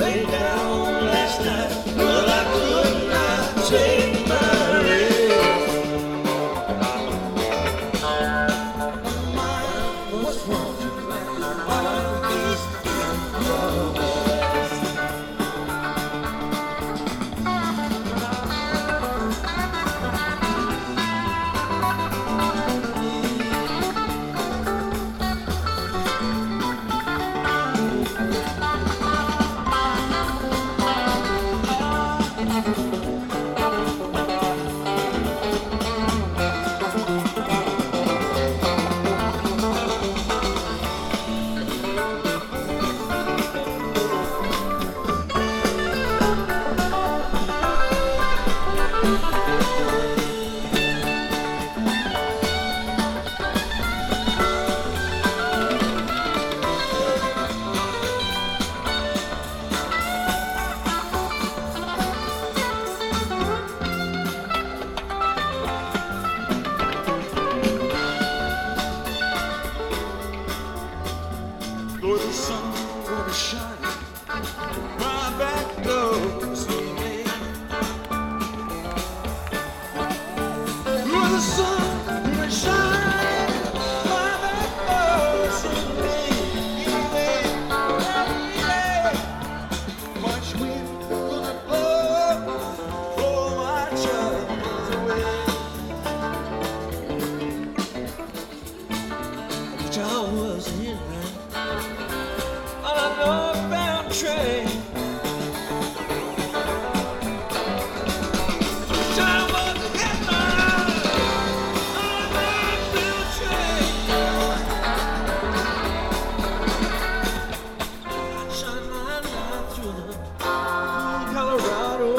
lay down last night, but I could not take my rest. My was wrong, my east and west. Though the sun gonna shine, my back door swinging. Though the sun gonna shine, my back door swinging. Much wind gonna blow my troubles away. Which I was in on a northbound train. Time was headline on a northbound train. Shine my light through Colorado.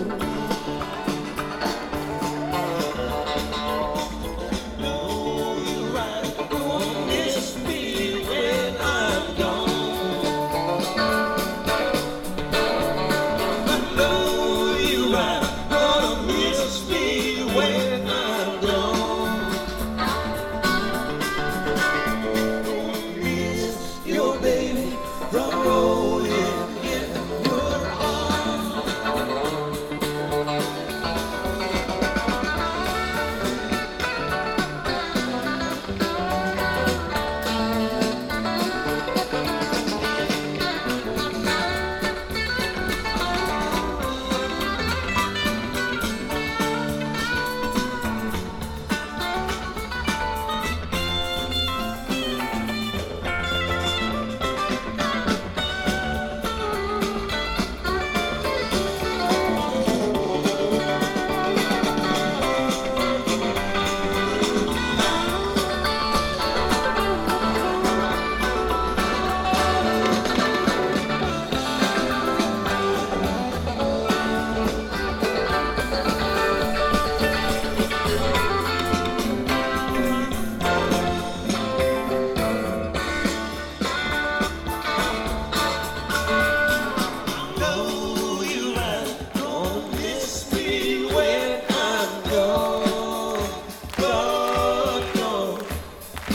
No, you're right, won't miss me when I'm gone.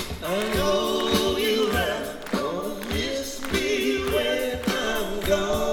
Go.